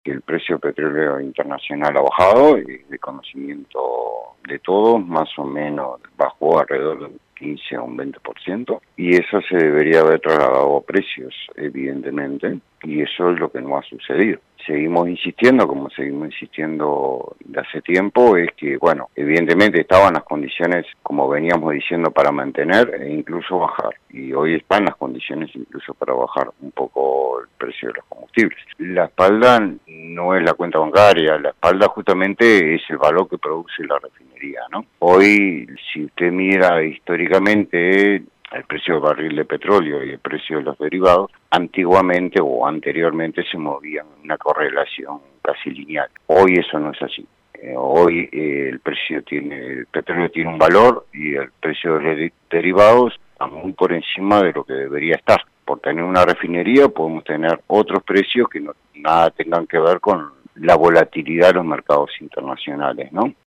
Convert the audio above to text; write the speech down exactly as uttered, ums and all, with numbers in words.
que el precio del petróleo internacional ha bajado, es de conocimiento de todos, más o menos bajó alrededor de un quince a un veinte por ciento, y eso se debería haber trasladado a precios, evidentemente, y eso es lo que no ha sucedido. Seguimos insistiendo, como seguimos insistiendo de hace tiempo, es que, bueno, evidentemente estaban las condiciones, como veníamos diciendo, para mantener e incluso bajar, y hoy están las condiciones incluso para bajar un poco el precio de los combustibles. La espalda no es la cuenta bancaria, la espalda justamente es el valor que produce la refinería, ¿no? Hoy, si usted mira históricamente el precio del barril de petróleo y el precio de los derivados, antiguamente o anteriormente se movían en una correlación casi lineal. Hoy eso no es así. Eh, hoy eh, el precio tiene, el petróleo tiene un valor y el precio de los derivados está muy por encima de lo que debería estar. Por tener una refinería podemos tener otros precios que no nada tengan que ver con la volatilidad de los mercados internacionales, ¿no?